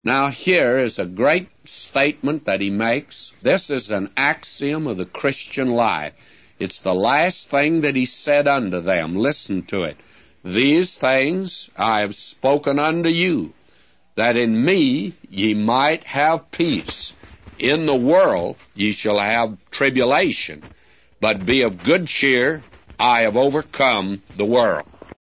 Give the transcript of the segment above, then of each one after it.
Now here is a great statement that he makes. This is an axiom of the Christian life. It's the last thing that he said unto them. Listen to it. These things I have spoken unto you, that in me ye might have peace. In the world ye shall have tribulation, but be of good cheer, I have overcome the world.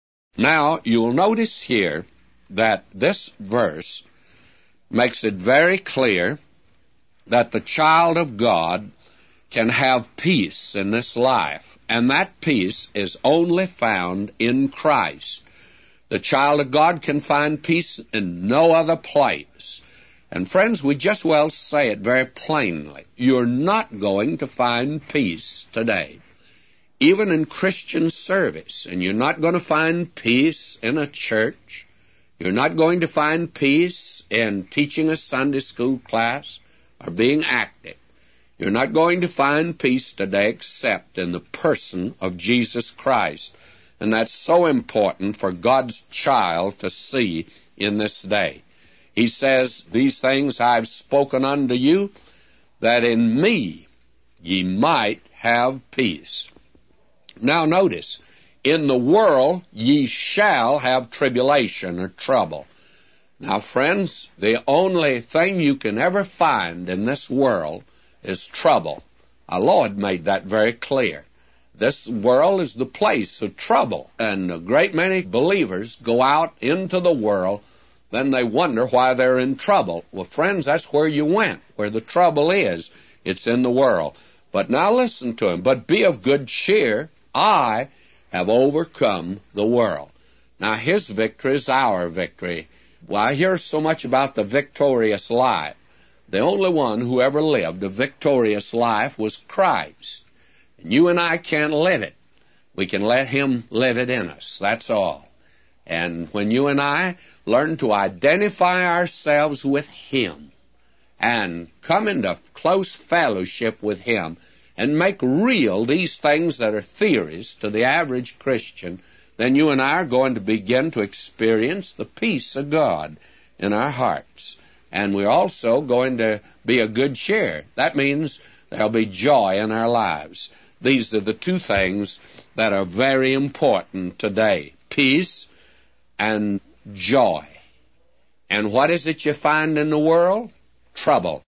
Now, you'll notice here that this verse makes it very clear that the child of God can have peace in this life, and that peace is only found in Christ. The child of God can find peace in no other place. And friends, we just well say it very plainly. You're not going to find peace today, even in Christian service, and you're not going to find peace in a church. You're not going to find peace in teaching a Sunday school class or being active. You're not going to find peace today except in the person of Jesus Christ. And that's so important for God's child to see in this day. He says, these things I've spoken unto you, that in me ye might have peace. Now notice, in the world ye shall have tribulation or trouble. Now, friends, the only thing you can ever find in this world is trouble. Our Lord made that very clear. This world is the place of trouble, and a great many believers go out into the world, then they wonder why they're in trouble. Well, friends, that's where you went, where the trouble is. It's in the world. But now listen to him. But be of good cheer. I have overcome the world. Now, his victory is our victory. Well, I hear so much about the victorious life. The only one who ever lived a victorious life was Christ. And you and I can't live it. We can let him live it in us. That's all. And when you and I learn to identify ourselves with him and come into close fellowship with him and make real these things that are theories to the average Christian, then you and I are going to begin to experience the peace of God in our hearts. And we're also going to be of good cheer. That means there'll be joy in our lives. These are the two things that are very important today. Peace and joy. And what is it you find in the world? Trouble.